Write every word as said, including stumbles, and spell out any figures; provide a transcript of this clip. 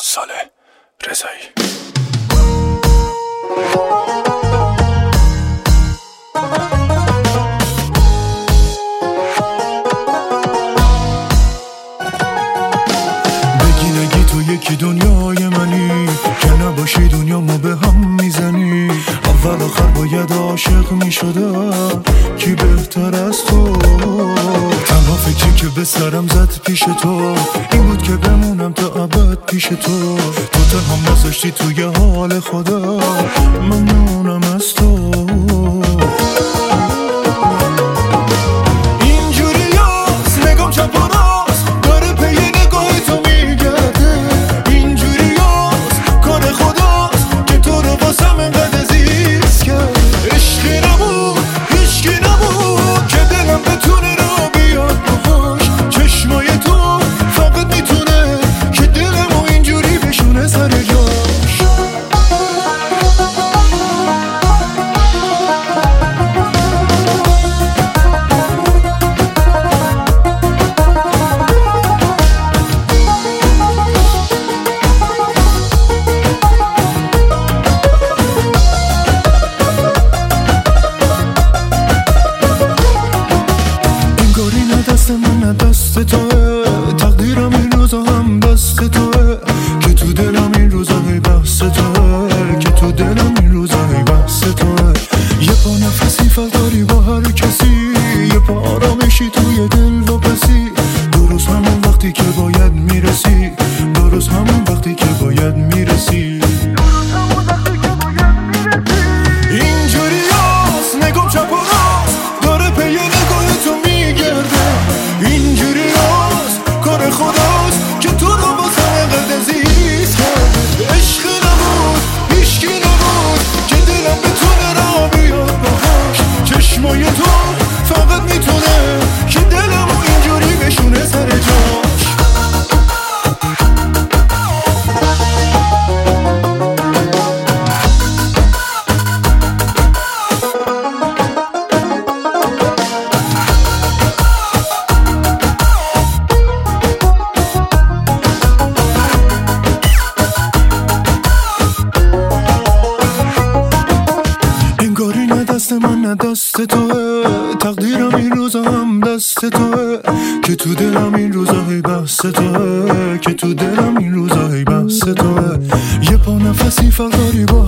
صالح رضایی. بگی نگی تو یکی دنیای منی که نباشی دنیا ما به هم میزنی. اول آخر باید عاشق میشدم کی بهتر از تو. تنها فکری که به سرم زد پیش تو این بود که بمونم تا ابد پیش تو. تو تنها نذاشتی توی حال خدا ممنونم از تو. اینجوری هست نگام چپ و راست داره پی نگاه تو میگرده. اینجوری هست کار خداست که تو رو واسم انقدر عزیز کرد. عشقی نبود هیچکی نبود که دلم بتونه را بیاد بخوش. چشمای تو فقط میتونه که دلمو اینجوری بشونه سر جاش. انگاری نه دست من نه دست توه. تقدیرم این روزا هم دست توه که تو دلم این روزا هی بحث توه. که تو دلم این روزا هی بحث توه. یه پا نفسی فقداری با هر کسی. یه پا آرامشی توی دل و پسی. درست همون وقتی که باید میرسی. درست همون وقتی که باید میرسی. اینجوری هست نگام چپ و راست داره پی نگاه تو میگرده. اینجوری هست کار خداست که تو رو واسه انقدر عزیز کرده. عشق نبود هیچکی نبود که دلم بتونه را بیاد باهاش. چشمای تو فقط میتونه که دلمو اینجوری بشونه سر جاش. انگاری نه دست من نه دست توه. تقدیرم این روزا هم دست توه که تو دلم این روزا هی بحث توه. که تو دلم این روزا هی بحث توه. یه پا نفسی فقداری با